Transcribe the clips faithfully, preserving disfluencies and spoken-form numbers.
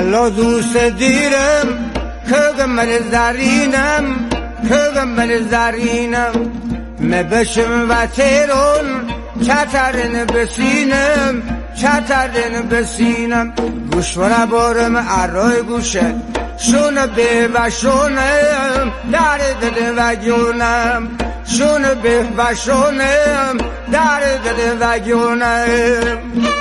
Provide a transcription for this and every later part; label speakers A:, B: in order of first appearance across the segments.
A: والا دوست دیرم کگمل زرینم کگمل زرینم مبشم و تیرون چترن بسینم چترن بسینم گوشورا بارم ارای گوشه شونه به و شونم در دل و گونم شونه به و شونم در دل و گونم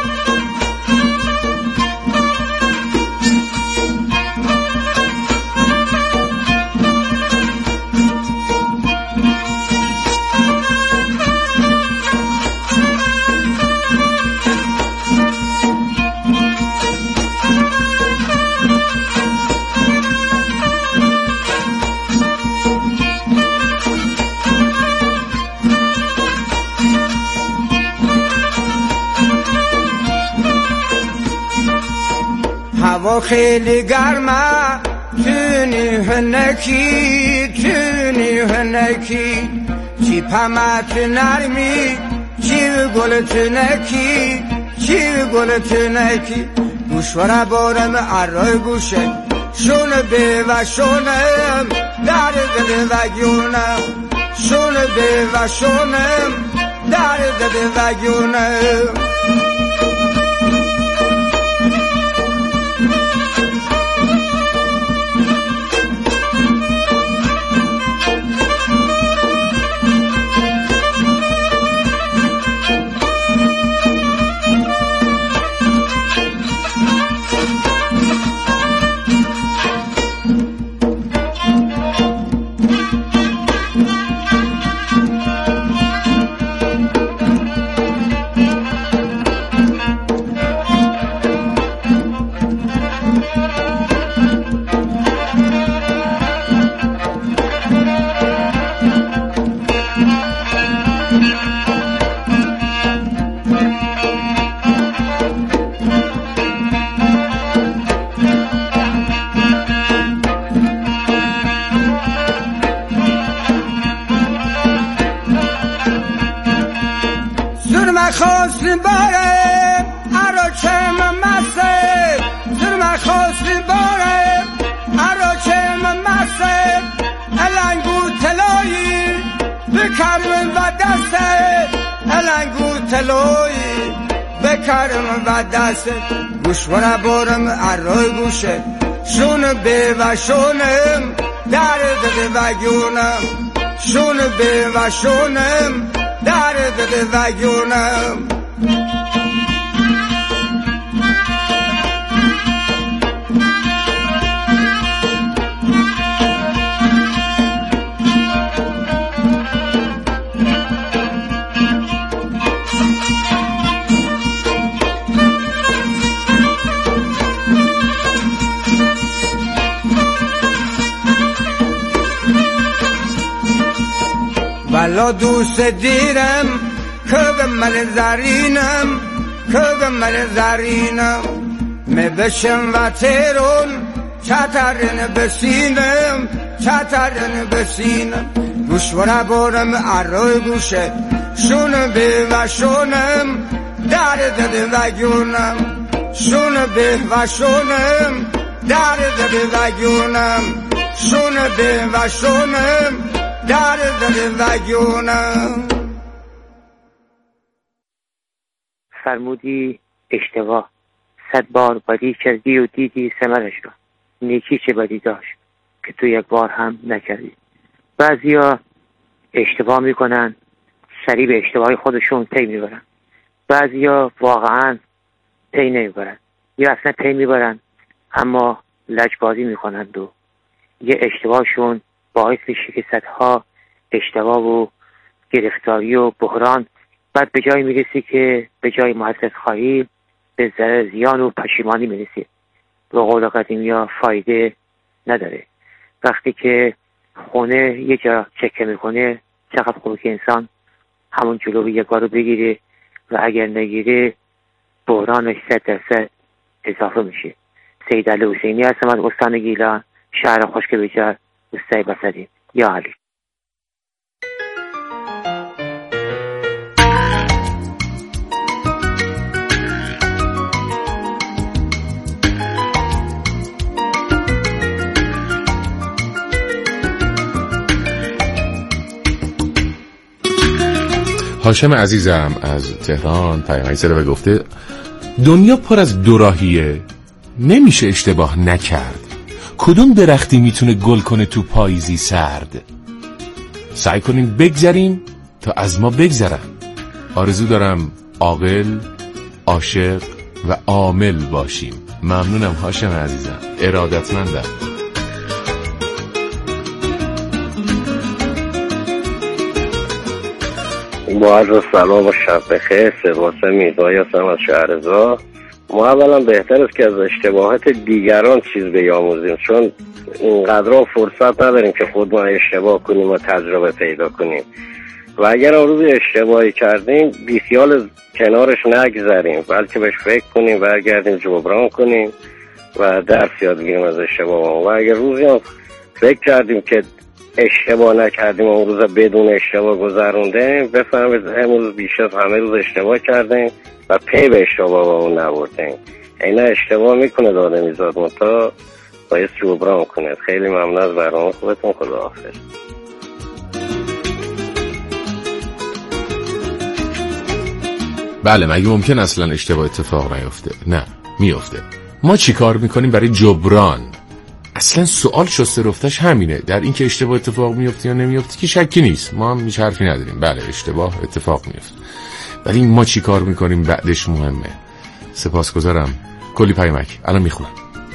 A: هوا خیلی گرمه تونی هنکی تونی هنکی چی پمت نرمی چی گل تنکی چی گل تنکی گوشورا بارم ارای گوشه شونه به و شونم در دل و گونم شونه به و شونم در دل و گونم خواستیم باره عراچم مسه زرم خواستیم باره عراچم مسه الانگو تلایی بکرم و دسته الانگو تلایی بکرم و دسته گوشورا بارم ارای گوشه شونه به و شونم در دل و گونم شونه به و شونم در دل و گونم والا دوست دیرم کگمل زرینم کگمل زرینم مبشم و تیرون چترن بسینم چترن بسینم گوشورا بارم ارای گوشه شونه به و شونم در دل و گونم شونه به و شونم در دل و گونم شونه به و شونم در دل و گونم.
B: فرمودی اشتباه صد بار بدی کردی و دیدی ثمرش را، نیکی چه بدی داشت که تو یک بار هم نکردی. بعضیا اشتباه میکنن، سریع به اشتباه خودشون پی میبرن. بعضیا واقعا پی نمیبرن یا اصلا پی میبرن اما لجبازی میکنند و یه اشتباهشون باعث میشه که صدها اشتباه و گرفتاری و بحران بعد به جای میرسی که به جای معذرت خواهی به ضرر زیان و پشیمانی میرسی. به قول قدیمی ها فایده نداره. وقتی که خونه یه جا چکه میکنه چقدر خوبه که انسان همون جلوی یک بار رو بگیره و اگر نگیره بحرانش صد درصد اضافه میشه. سید علی حسینی هستم از استان گیلان، شهر خشک بجر، روستای بسدین. یا علی.
C: هاشم عزیزم از تهران پیامک زده و گفته دنیا پر از دوراهیه، نمیشه اشتباه نکرد. کدوم درختی میتونه گل کنه تو پاییزی سرد؟ سعی کنیم بگذریم تا از ما بگذرن. آرزو دارم عاقل، عاشق و عامل باشیم. ممنونم هاشم عزیزم، ارادتمندم.
D: با عرض سلام و شب بخیر. سباسه میزایی هستم از شهرزا. ما اولا بهتر است که از اشتباهات دیگران چیز بیاموزیم، چون اینقدر فرصت نداریم که خود ما اشتباه کنیم و تجربه پیدا کنیم و اگر اون روز اشتباهی کردیم بیخیال کنارش نگذاریم، بلکه بهش فکر کنیم، برگردیم جبران کنیم و درس یاد بگیریم از اشتباه. و اگر روزی هم فکر کردیم که اشتباه نکردیم، اون روز بدون اشتباه گذروندیم، بفهمید همون روز بیش از همه روز اشتباه کردیم و پی به اشتباه اون نبردیم. اینا اشتباه میکنه آدمی زاد، منتها باید جبران کنه. خیلی ممنون از برنامه خوبتون. خداحافظ.
C: بله، مگه ممکن اصلا اشتباه اتفاق نیفته؟ نه، میفته. ما چی کار میکنیم برای جبران؟ اصلا سوال شسته رفتش همینه، در این که اشتباه اتفاق میفته یا نمیفته که شکی نیست، ما هم هیچ حرفی نداریم. بله، اشتباه اتفاق میفته، ولی ما چی کار میکنیم بعدش مهمه. سپاسگزارم. کلی پیامک الان میخونم.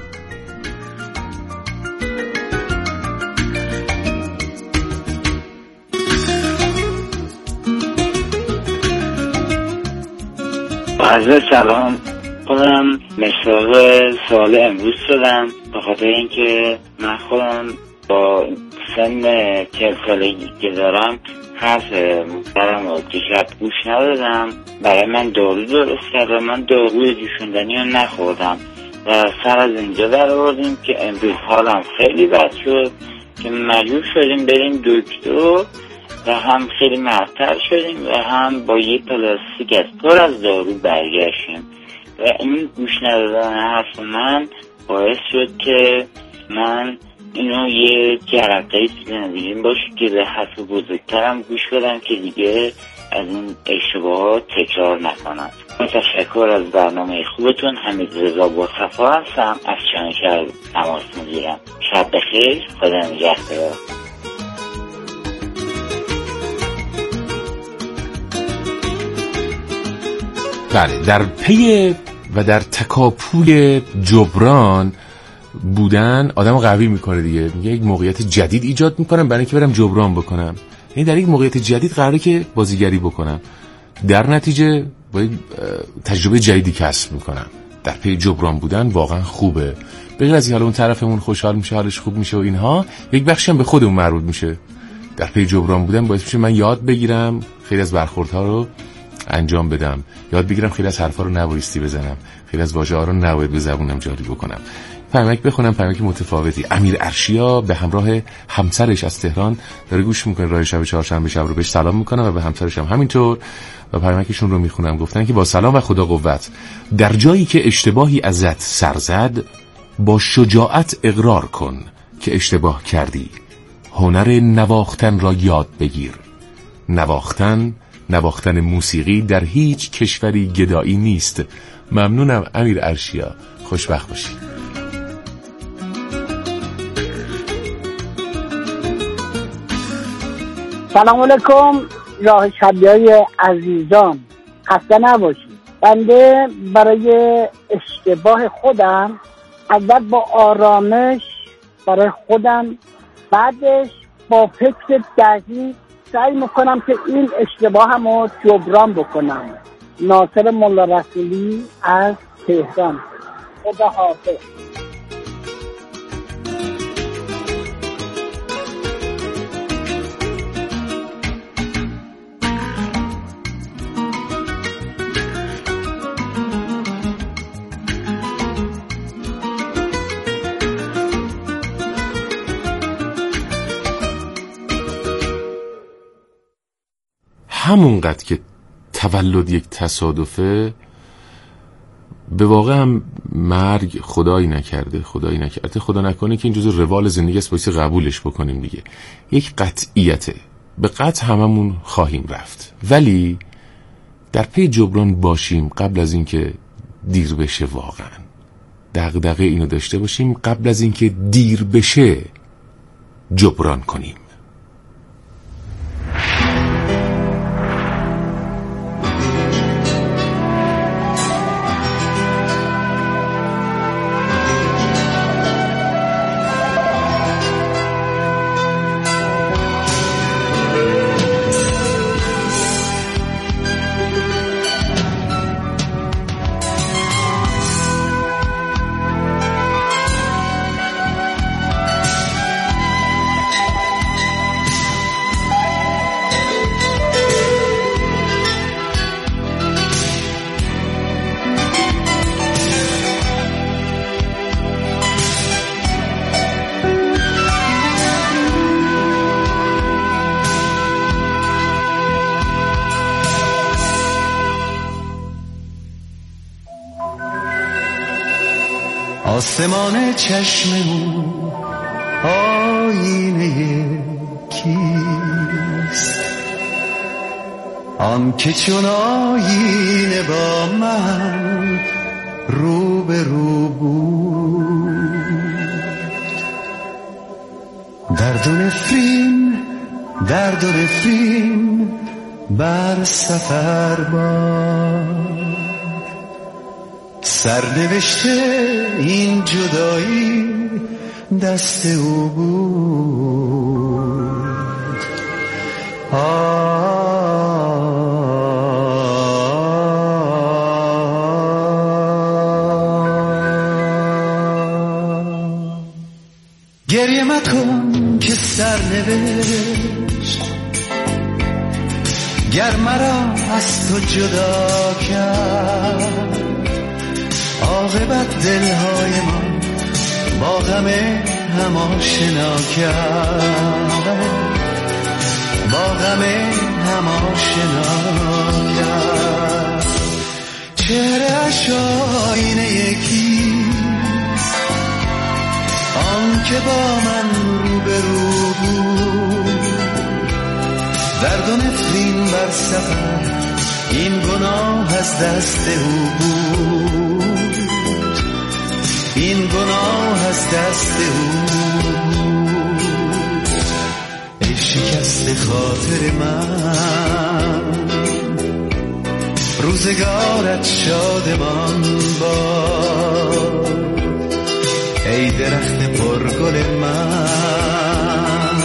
E: عرض سلام. خودم مشتاق سوال امروز شدم به خاطر اینکه من خودم با سن چهل سالگی که دارم حرف مادرم رو دیشب گوش ندادم. برای من دارو درست کرد و من داروی جوشوندنی رو نخوردم و سر از اینجا در آوردیم که امروز حالم خیلی بد شد که مجبور شدیم بریم دکتر و هم خیلی معطل شدیم و هم با یه پلاستیک از پر از دارو برگشتیم و این گوش ندادن حرف من باعث شد که من اینو یه جرقه زندگیم باشه که به حرف بزرگترم گوش بدم که دیگه از این اشتباهات تکرار نکنم. تشکر از برنامه خوبتون. حمید رضا با صفا هستم از چانشهر تماس میگیرم. شب بخیر. خدا نگهدار.
C: بله، در پی و در تکاپوی جبران بودن آدم قوی میکنه دیگه. میگه یک موقعیت جدید ایجاد میکنم برای اینکه برم جبران بکنم. یعنی در یک موقعیت جدید قراره که بازیگری بکنم، در نتیجه با یک تجربه جدیدی کسب میکنم. در پی جبران بودن واقعا خوبه. بغیر از حالا اون طرفمون خوشحال میشه، حالش خوب میشه و اینها، یک بخشی هم به خودمون مربوط میشه. در پی جبران بودن باعث میشه من یاد بگیرم خیلی از برخوردها رو انجام بدم، یاد بگیرم خیلی از حرفا رو نبایستی بزنم، خیلی از واژه‌ها رو نباید به زبونم جاری بکنم. پیامک بخونم، پیامک متفاوتی. امیر ارشیا به همراه همسرش از تهران داره گوش میکنه راه شب چهارشنبه شب رو، بهش سلام میکنم و به همسرش هم همینطور و پیامکشون رو میخونم. گفتن که با سلام و خدا قوت، در جایی که اشتباهی ازت سر زد با شجاعت اقرار کن که اشتباه کردی. هنر نواختن را یاد بگیر. نواختن نواختن موسیقی در هیچ کشوری گدایی نیست. ممنونم امیر ارشیا، خوشبخت باشی.
F: سلام علیکم راه شبیای عزیزان، خسته نباشید. بنده برای اشتباه خودم اول با آرامش برای خودم، بعدش با فکر دقیق سعی میکنم که این اشتباهم رو جبران بکنم. ناصر ملا رسولی از تهران. خدا حافظ.
C: همونقدر که تولد یک تصادفه، به واقع هم مرگ خدایی نکرده خدایی نکرده خدا نکنه که این جزو روال زندگی است، باید قبولش بکنیم دیگه. یک قطعیته، به قطع هممون خواهیم رفت، ولی در پی جبران باشیم قبل از اینکه دیر بشه. واقعا دغدغه اینو داشته باشیم قبل از اینکه دیر بشه جبران کنیم.
G: آسمان چشم او آینه کیست؟ آن که چون آینه با من رو به رو بود. درد و نفرین درد و نفرین بر سفر باد، سرنوشته این جدایی دست او بود. گریه مکن که سرنوشت گر مرا از تو جدا کرد، عاقبت دلهای ما با غم هم آشنا کرد، با غم هم آشنا کرد. چهره‌اش آینه یکیست، آن که با من رو به رو بود. درد و نفرین بر سفر این گناه از دست او بود، این گناه از دست او بود. ای شکست خاطر من روزگارت شادمان باد. ای درخت پرگل من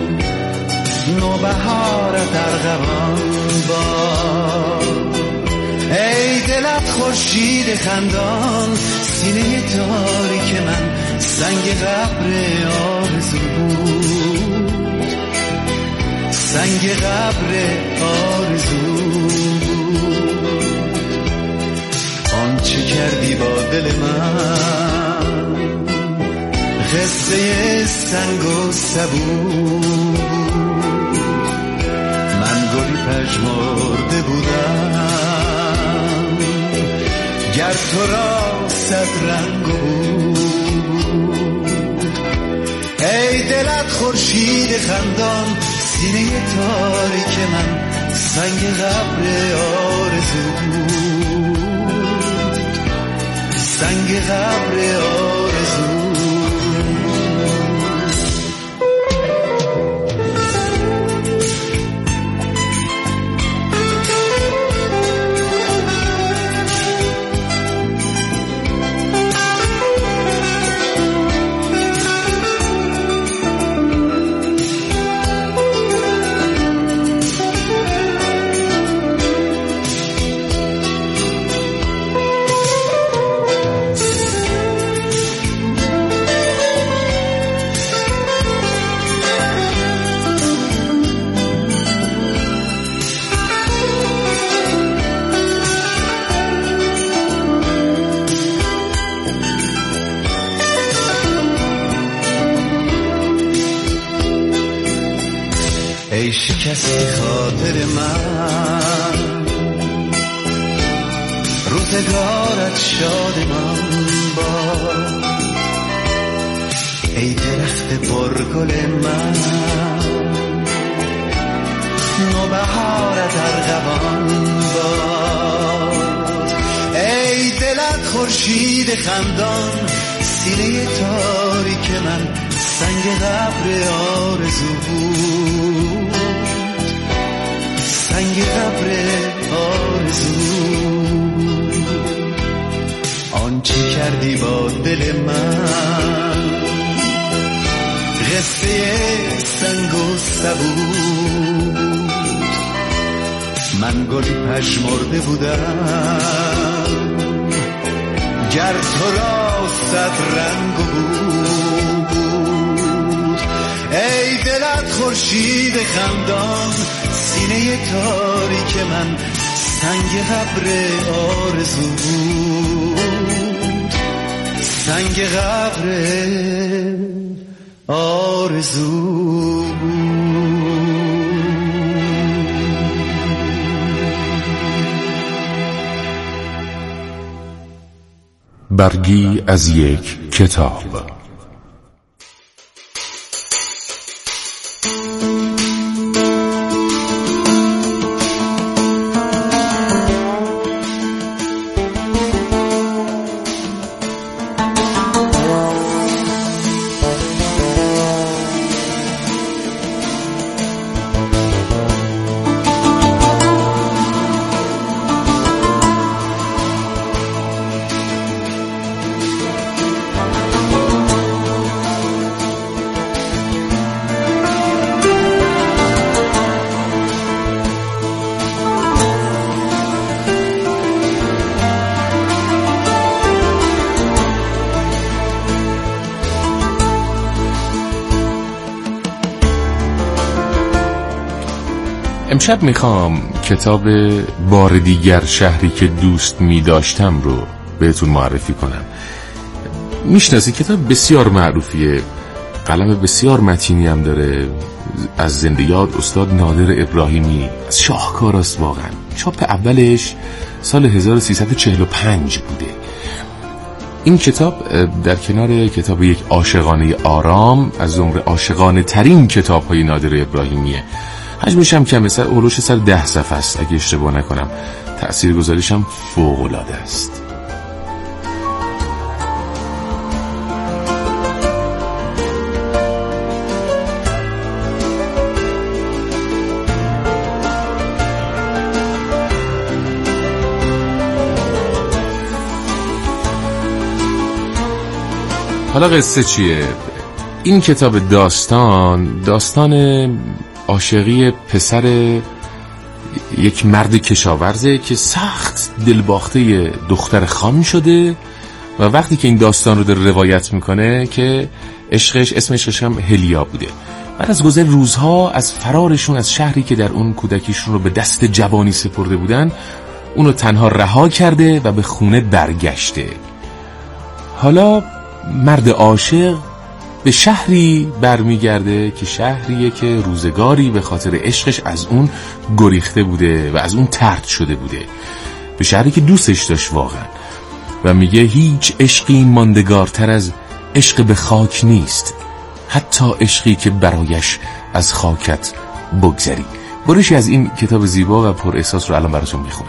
G: نوبهارت ارغوان باد. ای دلت خورشید خندان، سینه تاریک من سنگ قبر آرزو بود، سنگ قبر آرزو بود. آنچه کردی با دل من قصه سنگ و سبو، من گلی پژمرده بودم گر تو را صد رنگ بود. ای دلت خورشید خندان، سینه تاریک من سنگ قبر آرزو بود، سنگ قبر آرزو. ای شکستی خاطر من روزگارت شادمان باد. ای درخت پرگل من نوبهار ارغوان باد. ای دلت خورشید خندان، سینه تاریک من سنگ قبر آرزو بود، سنگ قبر آرزو. آنچه کردی با دل من قصه سنگ و سبود. من گلی پژمرده بودم گر تو را صد رنگ بود. ای دلت خورشید خندان، سینه تاریک من سنگ قبر آرزو بود، سنگ قبر آرزو بود.
C: برگی از یک کتاب. امشب میخوام کتاب بار دیگر شهری که دوست میداشتم رو بهتون معرفی کنم. میشناسی کتاب بسیار معروفیه، قلم بسیار متینی هم داره، از زنده یاد استاد نادر ابراهیمی، از شاهکاراست واقعا. چاپ اولش سال هزار و سیصد و چهل و پنج بوده. این کتاب در کنار کتاب یک عاشقانه آرام از زمره عاشقانه ترین کتاب های نادر ابراهیمیه. حجمش هم کمه، سر اولوش سر ده صفحه است اگه اشتباه نکنم. تأثیرگذاریش هم فوق‌العاده است. حالا قصه چیه؟ این کتاب داستان داستان عاشقی پسر یک مرد کشاورزه که سخت دلباخته دختر خان شده و وقتی که این داستان رو در روایت میکنه که عشقش اسم عشقش هم هلیا بوده. بعد از گذر روزها از فرارشون از شهری که در اون کودکیشون رو به دست جوانی سپرده بودن اونو تنها رها کرده و به خونه برگشته. حالا مرد عاشق به شهری برمیگرده که شهریه که روزگاری به خاطر عشقش از اون گریخته بوده و از اون طرد شده بوده، به شهری که دوستش داشت واقعا، و میگه هیچ عشقی ماندگارتر از عشق به خاک نیست، حتی عشقی که برایش از خاکت بگذری. برشی از این کتاب زیبا و پر احساس رو الان براتون میخونم.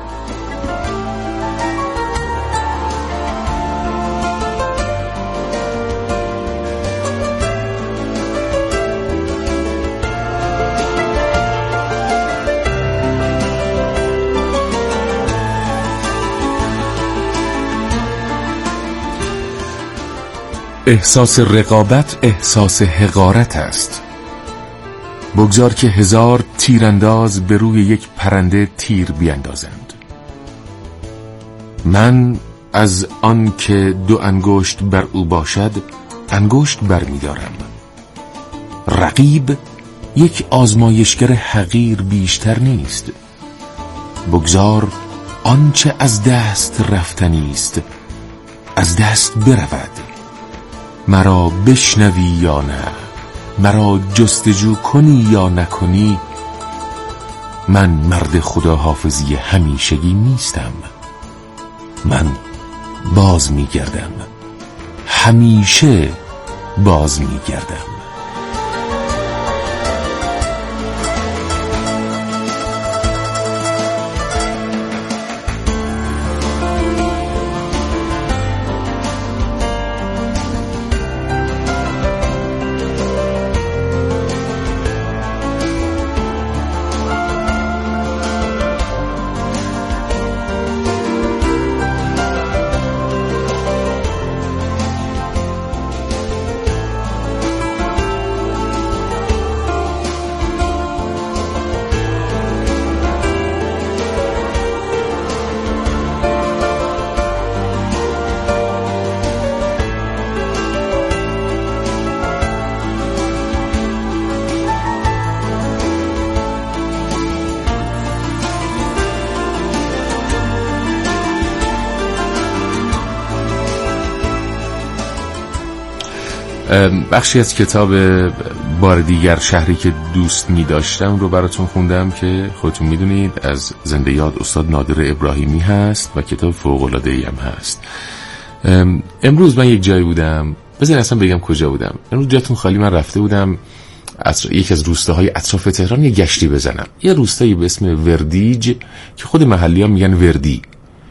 C: احساس رقابت احساس حقارت است. بگذار که هزار تیرانداز به روی یک پرنده تیر بیندازند. من از آن که دو انگشت بر او باشد انگشت بر می دارم. رقیب یک آزمایشگر حقیر بیشتر نیست. بگذار آنچه از دست رفتنی است از دست برود. مرا بشنوی یا نه، مرا جستجو کنی یا نکنی، من مرد خداحافظی همیشگی نیستم. من باز میگردم، همیشه باز میگردم. بخشی از کتاب بار دیگر شهری که دوست می داشتم رو براتون خوندم که خودتون میدونید از زنده یاد استاد نادر ابراهیمی هست و کتاب فوق‌العاده‌ای هم هست. امروز من یک جایی بودم، بذارین اصلا بگم کجا بودم. امروز جاتون خالی، من رفته بودم از یکی از روستاهای اطراف تهران یه گشتی بزنم. یه روستایی به اسم وردیج که خود محلی ها میگن وردی.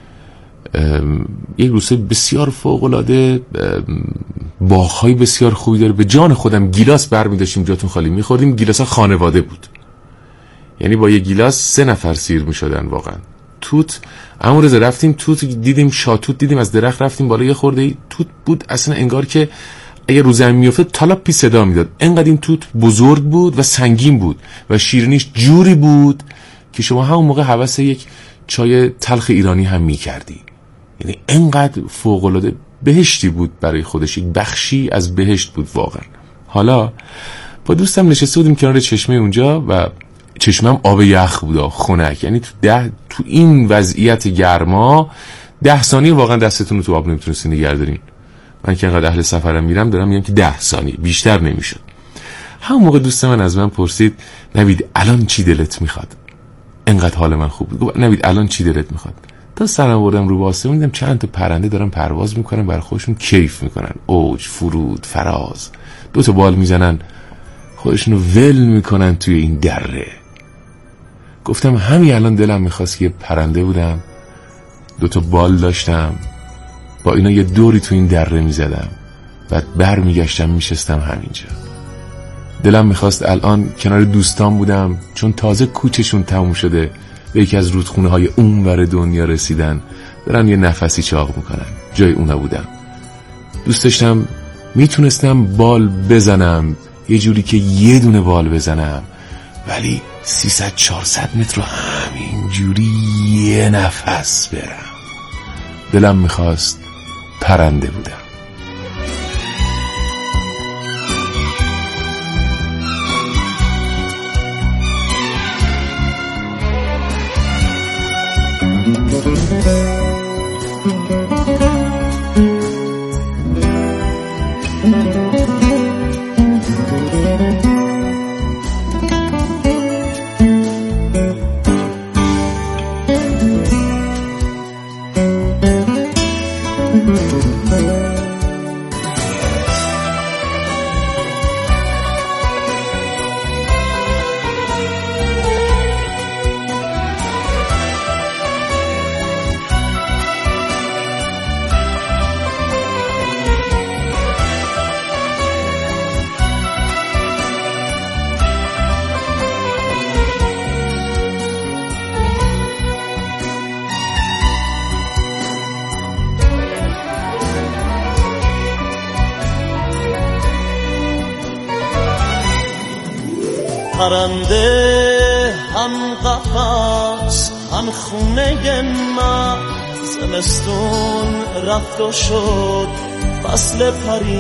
C: یک روستای بسیار فوق‌العاده، باغ‌های بسیار خوبی داره. به جان خودم گیلاس برمی داشتیم جاتون خالی میخوردیم. گیلاس ها خانواده بود، یعنی با یه گیلاس سه نفر سیر میشدن واقعا. توت همون روز رفتیم توت دیدیم، شاتوت دیدیم، از درخت رفتیم بالا یه خورده توت بود، اصلا انگار که اگه رو زمین میافتاد تالاپی صدا میداد. انقدر این توت بزرگ بود و سنگین بود و شیرینیش جوری بود که شما همون موقع هوس یک چای تلخ ایرانی هم میکردی. یعنی انقدر فوق‌العاده بهشتی بود، برای خودش یک بخشی از بهشت بود واقعا. حالا با دوستم نشسته بودیم کنار چشمه اونجا و چشمم آب یخ بود، خنک. یعنی تو ده تو این وضعیت گرما ده ثانیه واقعا دستتون رو تو آب نمیتونستین نگه دارین. من که انقدر اهل سفرم میرم دارم میگم که ده ثانیه بیشتر نمیشد. همون موقع دوست من از من پرسید نوید الان چی دلت میخواد؟ انقدر حال من خوب بود. نوید الان چی دلت میخواد؟ تا سرم بردم رو به آسمون دیدم چند تا پرنده دارن پرواز میکنن، برای خودشون کیف میکنن، اوج، فرود، فراز، دو تا بال میزنن، خودشون رو ول میکنن توی این دره. گفتم همین الان دلم میخواست که یه پرنده بودم، دو تا بال داشتم، با اینا یه دوری تو این دره میزدم، بعد بر میگشتم میشستم همینجا. دلم میخواست الان کنار دوستان بودم، چون تازه کوچشون تموم شده، به یکی از رودخونه های اونور دنیا رسیدن، دارن یه نفسی چاق میکنن، جای اونا بودم. دوست داشتم میتونستم بال بزنم یه جوری که یه دونه بال بزنم، ولی سیصد چهارصد متر رو همین جوری یه نفس برم. دلم میخواست پرنده بودم.
G: پرنده هم قفس هم خونه من، زمستون رفت و شد فصل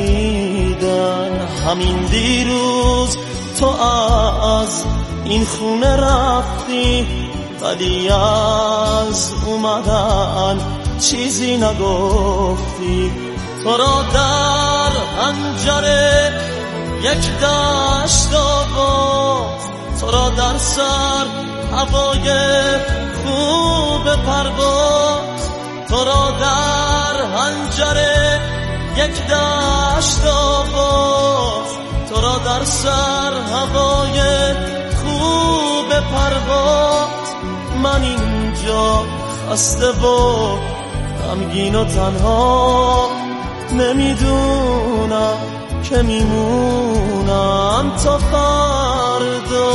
G: پریدن. همین دیروز تو از این خونه رفتی، ولی از اومدن چیزی نگفتی. تو را در پنجره یک دشت آباد، تو را در سر هوای خوب پرواز، تو را در پنجره یک دشت آباد، تو را در سر هوای خوب پرواز. من اینجا خسته و غمگین و تنها، نمیدونم که میمونم تا فردا.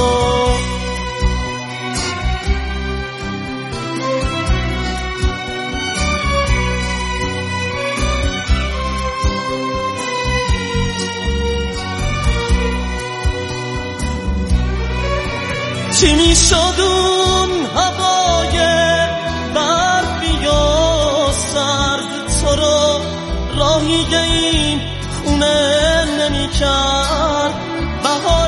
G: چی میشد اون هوای برفی و سرد، تو رو راهی این خونه نمی کرد. بهار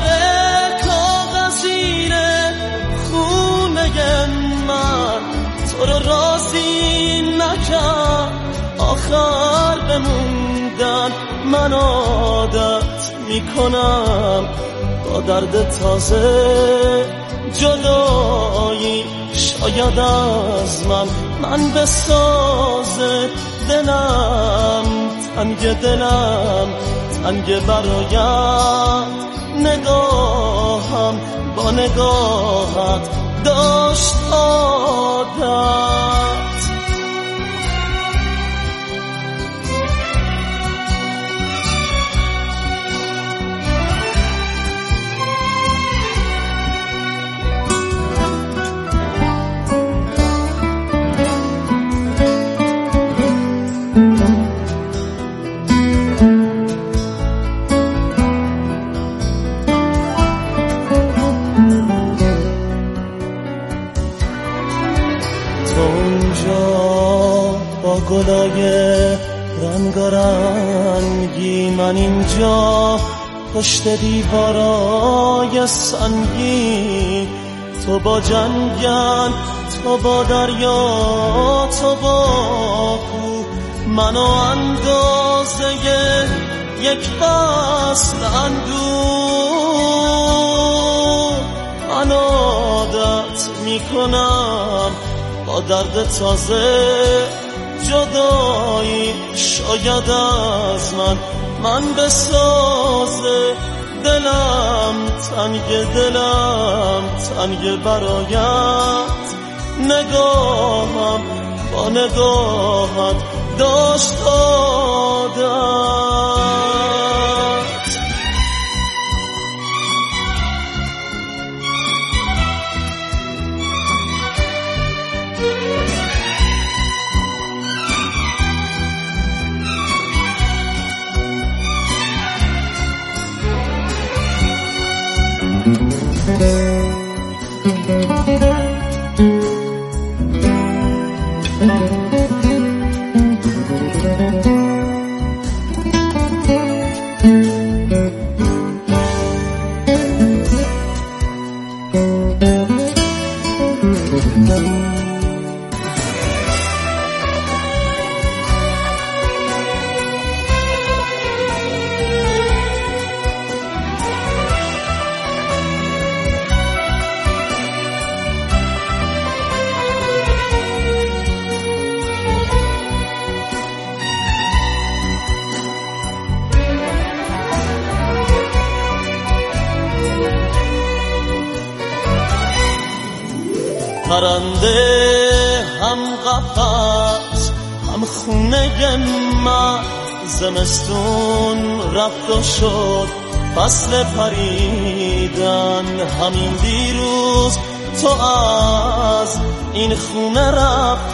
G: کاغذینه خونه من، تو رو راضی نکرد. آخر بموندن من آدم میکنم با درد تازه جدایی. شاید از من من بسازه دلم، تنگ دلم تنگ برایت، نگاهم با نگاهت داشت عادت. گلای رنگارنگی، من اینجا پشت دیوارای سنگی. تو با جنگل، تو با دریا، تو با کوه، منو اندازه یک فصل اندوه. من عادت میکنم با درد تازه جدایی. شاید از من من بسازه دلم، تنگ دلم تنگ برایت، نگاهم با نگاهت داشت عادت. پرنده هم قفس هم خونه من، زمستون رفت و شد فصل پریدن. همین دیروز تو از این خونه رفت